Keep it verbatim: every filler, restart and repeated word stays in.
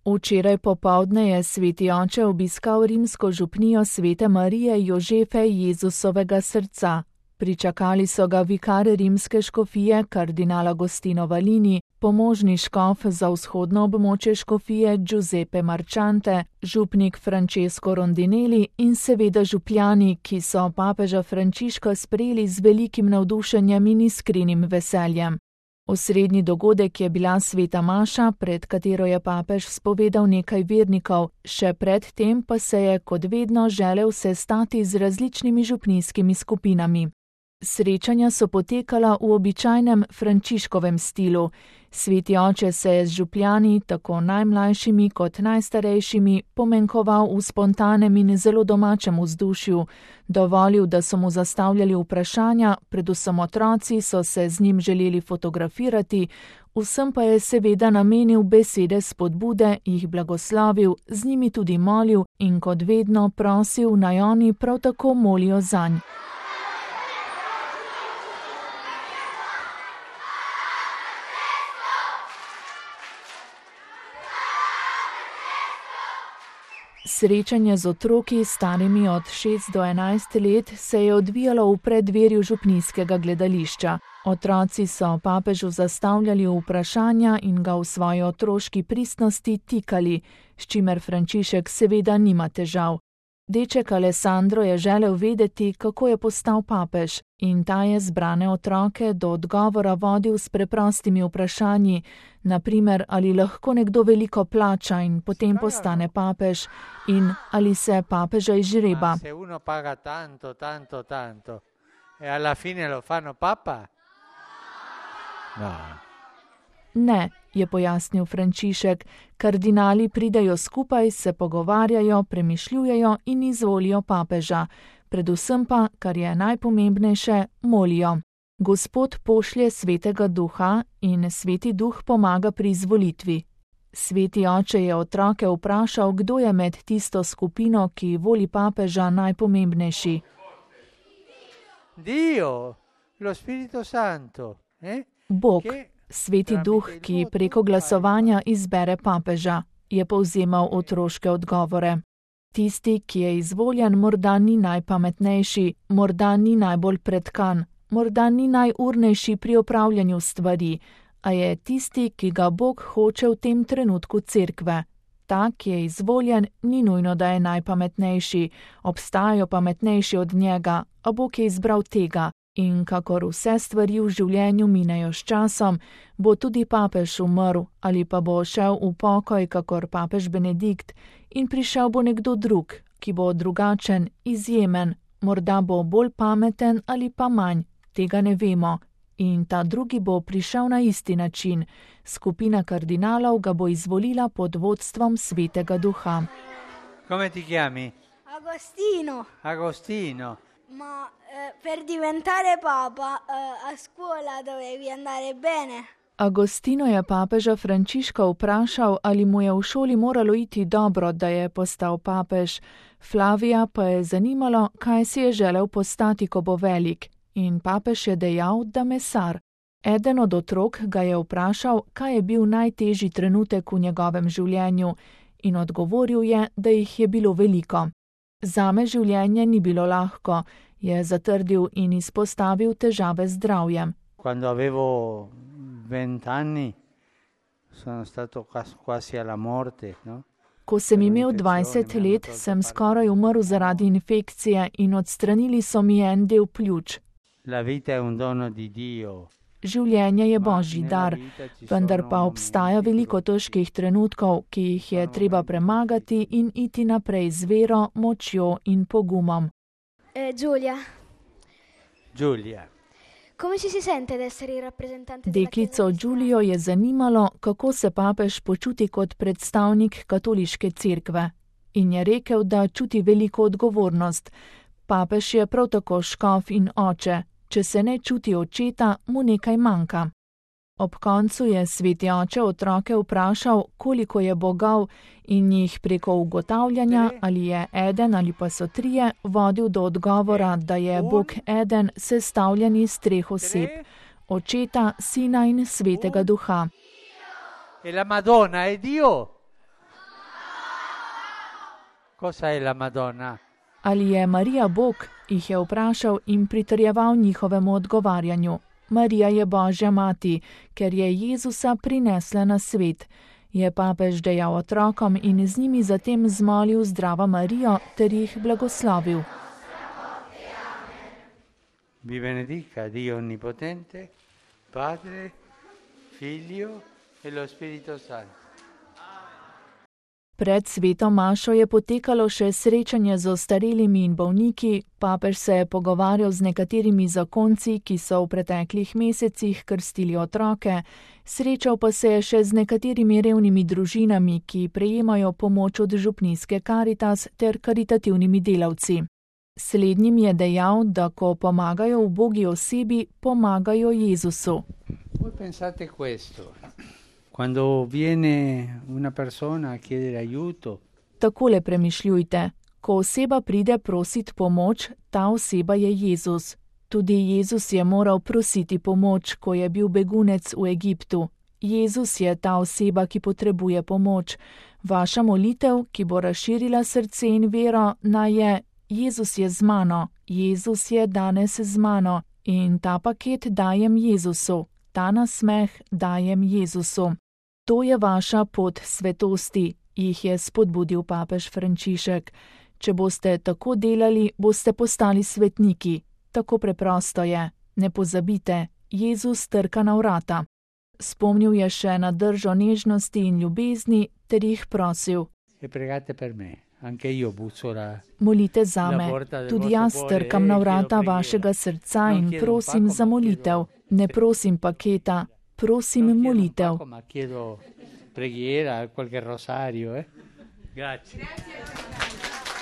Včeraj popoldne je sveti oče obiskal rimsko župnijo Svete Marije Jožefe Jezusovega srca. Pričakali so ga vikar rimske škofije kardinal Agostino Valini, pomožni škof za vzhodno območje škofije Giuseppe Marchante, župnik Francesco Rondinelli in seveda župljani, ki so papeža Frančiška sprejeli z velikim navdušenjem in iskrenim veseljem. Osrednji dogodek je bila sveta maša, pred katero je papež spovedal nekaj vernikov, še pred tem pa se je kot vedno želel sestati z različnimi župnijskimi skupinami. Srečanja so potekala v običajnem Frančiškovem stilu. Sveti oče se je z župljani, tako najmlajšimi kot najstarejšimi, pomenkoval v spontanem in zelo domačem vzdušju, dovolil, da so mu zastavljali vprašanja, predvsem otroci so se z njim želeli fotografirati, vsem pa je seveda namenil besede spodbude, jih blagoslovil, z njimi tudi molil in kot vedno prosil, naj oni prav tako molijo zanj. Srečanje z otroki, starimi od šest do enajst let, se je odvijalo v preddverju župnijskega gledališča. Otroci so papežu zastavljali vprašanja in ga v svoji otroški pristnosti tikali, s čimer Frančišek seveda nima težav. Deček Alessandro je želel vedeti, kako je postal papež, in ta je zbrane otroke do odgovora vodil s preprostimi vprašanji, na primer, ali lahko nekdo veliko plača in potem postane papež, in ali se papeža izžreba. Se uno paga tanto, tanto, tanto, e alla fine lo fanno papa? No. Ne, je pojasnil Frančišek, kardinali pridejo skupaj, se pogovarjajo, premišljujejo in izvolijo papeža. Predvsem pa, kar je najpomembnejše, molijo. Gospod pošlje svetega duha in sveti duh pomaga pri izvolitvi. Sveti oče je otroke vprašal, kdo je med tisto skupino, ki voli papeža, najpomembnejši. Dio, lo Spirito Santo, eh? Bog. Sveti duh, ki preko glasovanja izbere papeža, je povzemal otroške odgovore. Tisti, ki je izvoljen, morda ni najpametnejši, morda ni najbolj pretkan, morda ni najurnejši pri opravljanju stvari, a je tisti, ki ga Bog hoče v tem trenutku cerkve. Ta, ki je izvoljen, ni nujno, da je najpametnejši, obstajajo pametnejši od njega, a Bog je izbral tega. In kakor vse stvari v življenju minejo s časom, bo tudi papež umrl ali pa bo šel v pokoj, kakor papež Benedikt, in prišel bo nekdo drug, ki bo drugačen, izjemen, morda bo bolj pameten ali pa manj, tega ne vemo. In ta drugi bo prišel na isti način. Skupina kardinalov ga bo izvolila pod vodstvom svetega duha. Come ti chiami? Agostino. Agostino. Ma eh, per diventare papa eh, a scuola dovevi andare bene. Agostino je papeža Frančiška vprašal, ali mu je v šoli moralo iti dobro, da je postal papež. Flavija pa je zanimalo, kaj si je želel postati, ko bo velik. In papež je dejal, da mesar. Eden od otrok ga je vprašal, kaj je bil najtežji trenutek v njegovem življenju, in odgovoril je, da jih je bilo veliko. Zame življenje ni bilo lahko, je zatrdil in izpostavil težave z zdravjem. Quando avevo venti anni sono stato quasi alla morte, no? Ko sem imel dvajset let, sem skoraj umrl zaradi infekcije in odstranili so mi en del pljuč. La vita è un dono di Dio. Življenje je božji dar, vendar pa obstaja veliko težkih trenutkov, ki jih je treba premagati in iti naprej z vero, močjo in pogumom. Eh, Giulia. Giulia. Come ci si sente ad essere il rappresentante della Deklico Giulio je zanimalo, kako se papež počuti kot predstavnik katoliške cerkve. In je rekel, da čuti veliko odgovornost. Papež je prav tako škof in oče. Če se ne čuti očeta, mu nekaj manjka. Ob koncu je sveti oče otroke vprašal, koliko je bogov, in jih preko ugotavljanja, ali je eden ali pa so trije, vodil do odgovora, da je Bog eden, sestavljen iz treh oseb, očeta, sina in svetega duha. E la Madonna è Dio. Cosa è la Madonna? Ali je Marija Bog, jih je vprašal in pritrjeval njihovemu odgovarjanju. Marija je Božja mati, ker je Jezusa prinesla na svet, je papež dejal otrokom in z njimi zatem zmolil Zdravo Marijo ter jih blagoslovil. Vi benedica Dio Onnipotente, Padre, Figlio e lo Spirito Santo. Pred sveto mašo je potekalo še srečanje z ostarelimi in bolniki, papež se je pogovarjal z nekaterimi zakonci, ki so v preteklih mesecih krstili otroke, srečal pa se je še z nekaterimi revnimi družinami, ki prejemajo pomoč od župnijske Karitas ter karitativnimi delavci. Slednjim je dejal, da ko pomagajo ubogi osebi, pomagajo Jezusu. Voi pensate questo? Quando viene una persona a chiedere aiuto, Takole premišljujte. Ko oseba pride prosit pomoč, ta oseba je Jezus. Tudi Jezus je moral prositi pomoč, ko je bil begunec v Egiptu. Jezus je ta oseba, ki potrebuje pomoč. Vaša molitev, ki bo razširila srce in vero, naj je: Jezus je z mano, Jezus je danes z mano in ta paket dajem Jezusu, ta nasmeh dajem Jezusu. To je vaša pot svetosti, jih je spodbudil papež Frančišek. Če boste tako delali, boste postali svetniki. Tako preprosto je. Ne pozabite, Jezus trka na vrata. Spomnil je še na držo nežnosti in ljubezni ter jih prosil: e pregate per me. Anche io busso la... Molite zame, tudi jaz trkam na vrata vašega srca in prosim za molitev. Ne prosim paketa, prosim molitev. Ma chiedo preghiera, qualche rosario, eh? Grazie.